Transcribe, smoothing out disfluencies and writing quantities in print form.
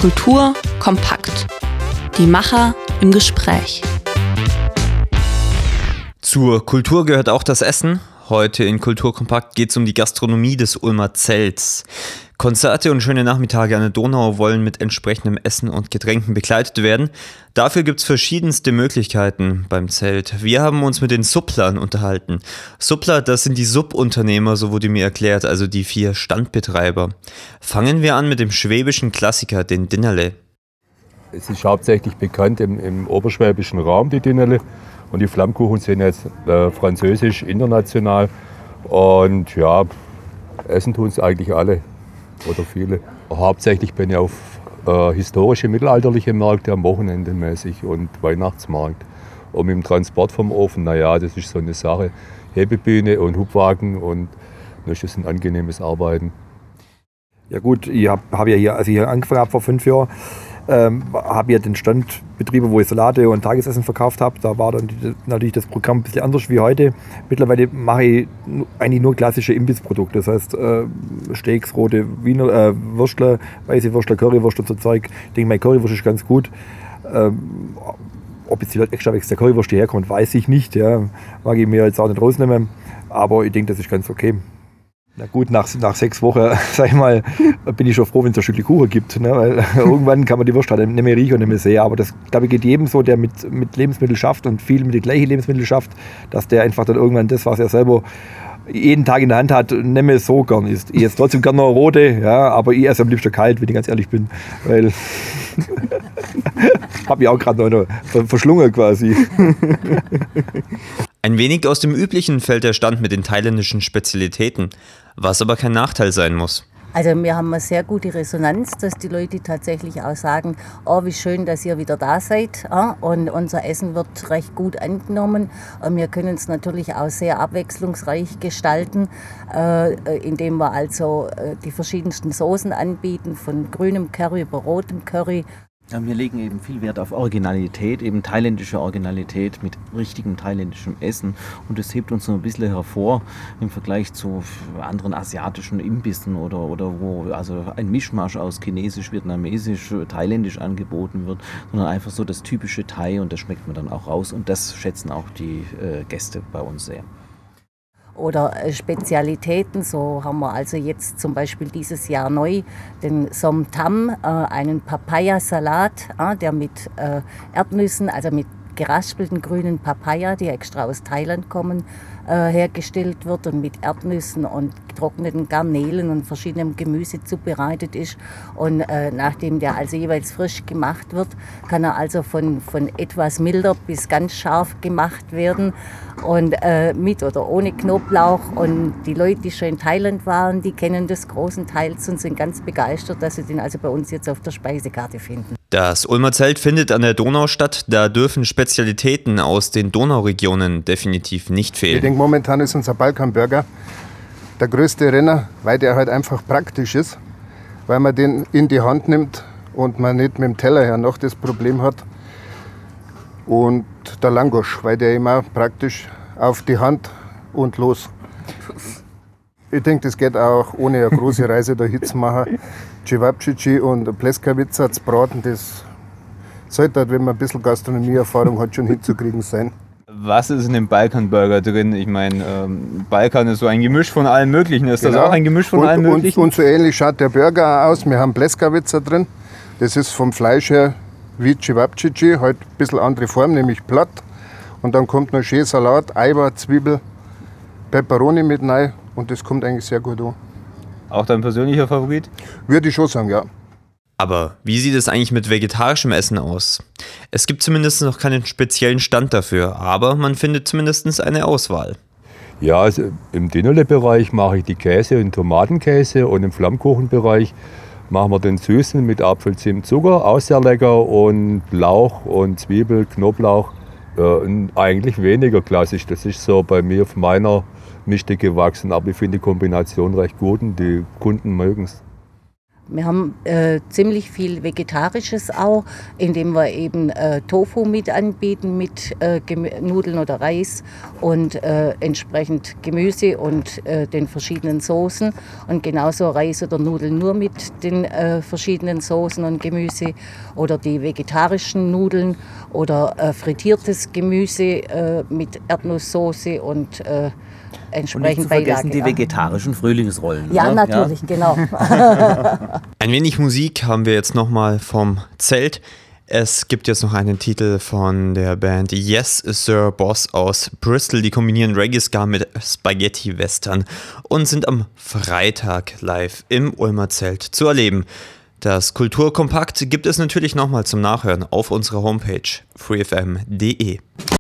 Kultur kompakt. Die Macher im Gespräch. Zur Kultur gehört auch das Essen. Heute in Kultur kompakt geht es um die Gastronomie des Ulmer Zelts. Konzerte und schöne Nachmittage an der Donau wollen mit entsprechendem Essen und Getränken begleitet werden. Dafür gibt es verschiedenste Möglichkeiten beim Zelt. Wir haben uns mit den Supplern unterhalten. Suppler, das sind die Subunternehmer, so wurde mir erklärt, also die 4 Standbetreiber. Fangen wir an mit dem schwäbischen Klassiker, den Dinnerle. Es ist hauptsächlich bekannt im oberschwäbischen Raum, die Dinnerle. Und die Flammkuchen sind jetzt französisch, international. Und ja, essen tun es eigentlich alle oder viele. Hauptsächlich bin ich auf historische, mittelalterliche Märkte am Wochenende mäßig und Weihnachtsmarkt. Und mit dem Transport vom Ofen, naja, das ist so eine Sache. Hebebühne und Hubwagen und das ist ein angenehmes Arbeiten. Ja gut, ich hab ja hier, als ich hier angefangen habe vor 5 Jahren, habe ja den Stand betrieben, wo ich Salate und Tagesessen verkauft habe. Da war dann natürlich das Programm ein bisschen anders wie heute. Mittlerweile mache ich eigentlich nur klassische Imbissprodukte. Das heißt Steaks, rote Wiener Würstler, weiße Würstler, Currywurst und so Zeug. Ich denke, meine Currywurst ist ganz gut. Ob jetzt die Leute extra wegen der Currywurst hierher kommt, weiß ich nicht. Ja. Mag ich mir jetzt auch nicht rausnehmen. Aber ich denke, das ist ganz okay. Na gut, nach 6 Wochen, sag ich mal, bin ich schon froh, wenn es ein Stückchen Kuchen gibt. Ne? Weil irgendwann kann man die Wurst halt nicht mehr riechen und nicht mehr sehen. Aber das, glaube ich, geht jedem so, der mit Lebensmitteln schafft und viel mit den gleichen Lebensmitteln schafft, dass der einfach dann irgendwann das, was er selber jeden Tag in der Hand hat, nicht mehr so gern isst. Ich esse trotzdem gerne noch rote, ja, aber ich esse am liebsten kalt, wenn ich ganz ehrlich bin. Weil habe ich auch gerade noch verschlungen quasi. Ein wenig aus dem Üblichen fällt der Stand mit den thailändischen Spezialitäten, was aber kein Nachteil sein muss. Also wir haben eine sehr gute Resonanz, dass die Leute tatsächlich auch sagen, oh, wie schön, dass ihr wieder da seid. Und unser Essen wird recht gut angenommen. Und wir können es natürlich auch sehr abwechslungsreich gestalten, indem wir also die verschiedensten Soßen anbieten, von grünem Curry über rotem Curry. Wir legen eben viel Wert auf Originalität, eben thailändische Originalität mit richtigem thailändischem Essen. Und das hebt uns so ein bisschen hervor im Vergleich zu anderen asiatischen Imbissen oder wo also ein Mischmasch aus Chinesisch, Vietnamesisch, Thailändisch angeboten wird, sondern einfach so das typische Thai und das schmeckt man dann auch raus. Und das schätzen auch die Gäste bei uns sehr. Oder Spezialitäten, so haben wir also jetzt zum Beispiel dieses Jahr neu den Som Tam, einen Papayasalat, der mit Erdnüssen, also mit geraspelten grünen Papaya, die extra aus Thailand kommen, hergestellt wird und mit Erdnüssen und getrockneten Garnelen und verschiedenem Gemüse zubereitet ist. Und nachdem der also jeweils frisch gemacht wird, kann er also von etwas milder bis ganz scharf gemacht werden und mit oder ohne Knoblauch. Und die Leute, die schon in Thailand waren, die kennen das großenteils und sind ganz begeistert, dass sie den also bei uns jetzt auf der Speisekarte finden. Das Ulmer Zelt findet an der Donau statt, da dürfen Spezialitäten aus den Donauregionen definitiv nicht fehlen. Ich denke, momentan ist unser Balkanburger der größte Renner, weil der halt einfach praktisch ist, weil man den in die Hand nimmt und man nicht mit dem Teller her noch das Problem hat. Und der Langosch, weil der immer praktisch auf die Hand und los. Ich denke, das geht auch ohne eine große Reise dahin zu machen. Cevapcici und Pleskavica zu braten, das sollte halt, wenn man ein bisschen Gastronomieerfahrung hat, schon hinzukriegen sein. Was ist in dem Balkanburger drin? Ich meine, Balkan ist so ein Gemisch von allem Möglichen. Ist das auch ein Gemisch von allem Möglichen? Und so ähnlich schaut der Burger auch aus. Wir haben Pleskavica drin. Das ist vom Fleisch her wie Cevapcici, halt ein bisschen andere Form, nämlich platt. Und dann kommt noch schön Salat, Eiber, Zwiebel, Peperoni mit rein. Und das kommt eigentlich sehr gut an. Auch dein persönlicher Favorit? Würde ich schon sagen, ja. Aber wie sieht es eigentlich mit vegetarischem Essen aus? Es gibt zumindest noch keinen speziellen Stand dafür, aber man findet zumindest eine Auswahl. Ja, also im Dinnerle-Bereich mache ich die Käse und Tomatenkäse und im Flammkuchenbereich machen wir den Süßen mit Apfel, Zimt, Zucker, auch sehr lecker, und Lauch und Zwiebel, Knoblauch, eigentlich weniger klassisch. Das ist so bei mir auf meiner Mischte gewachsen, aber ich finde die Kombination recht gut und die Kunden mögen es. Wir haben ziemlich viel Vegetarisches auch, indem wir eben Tofu mit anbieten mit Nudeln oder Reis und entsprechend Gemüse und den verschiedenen Soßen. Und genauso Reis oder Nudeln nur mit den verschiedenen Soßen und Gemüse oder die vegetarischen Nudeln oder frittiertes Gemüse mit Erdnusssoße und entsprechend und nicht zu vergessen Beilage. die vegetarischen Frühlingsrollen. Ja, ne? natürlich, genau. Ein wenig Musik haben wir jetzt nochmal vom Zelt. Es gibt jetzt noch einen Titel von der Band Yes Sir Boss aus Bristol. Die kombinieren Reggae-Ska mit Spaghetti-Western und sind am Freitag live im Ulmer Zelt zu erleben. Das Kulturkompakt gibt es natürlich nochmal zum Nachhören auf unserer Homepage freefm.de.